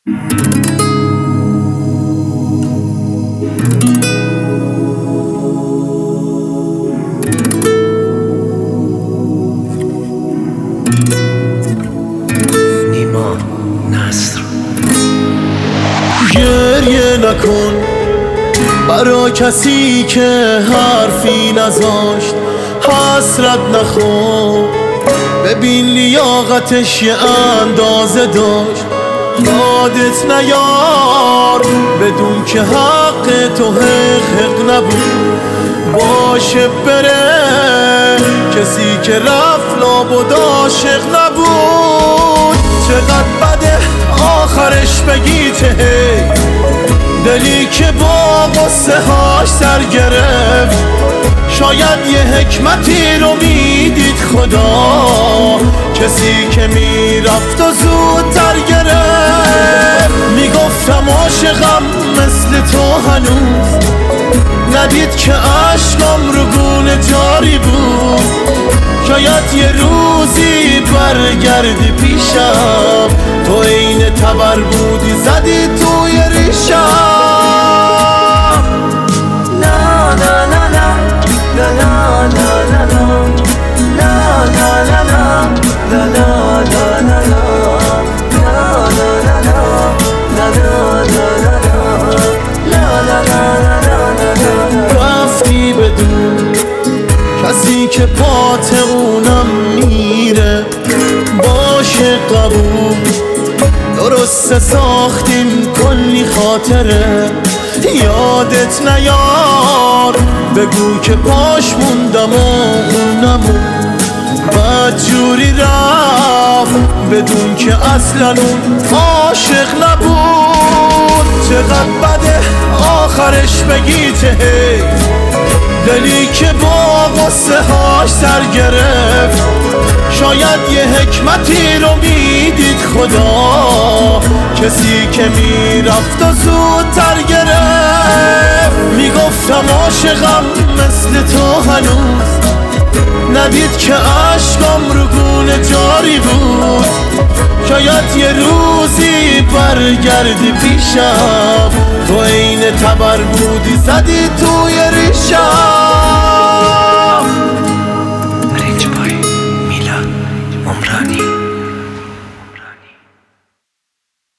نیما نصر. گریه نکن برا کسی که حرفی نذاشت، حسرت نخور ببین لیاقتش یه اندازه داشت. یادت نیار بدون که حق تو حق نبود، باشه بره کسی که رفت لابد عاشق نبود. چقدر بده آخرش بگی چه دلی که با قصه هاش سر گرفت. شاید یه حکمتی رو میدید خدا، کسی که میرفت و زودتر گرفت. میگفتم عاشقم مثل تو هنوز، ندید که عشقم رو گونه جاری بود. شاید یه روزی برگردی پیشم، تو عین تبر بودی زدی توی ریشم. لا لا لا لا لا لا لا لا لا لا لا لا رفتی بدون کسی که پات اونم میره، باشه قبول درسته ساختیم کلی خاطره. یادت نیار بگو که پاش موندم و اونمون بدجوری رفت بدون که اصلا اون عاشق نبود. چقدر بده آخرش بگی چه دلی که با قصه هاش سر گرفت. شاید یه حکمتی رو میدید خدا، کسی که میرفت و زودتر گرفت. میگفتم عاشقم مثل تو هنوز، ندید که عشقم رو گونه جاری بود. شاید یه روزی برگردی پیشم، تو عین تبر بودی زدی توی ریشم.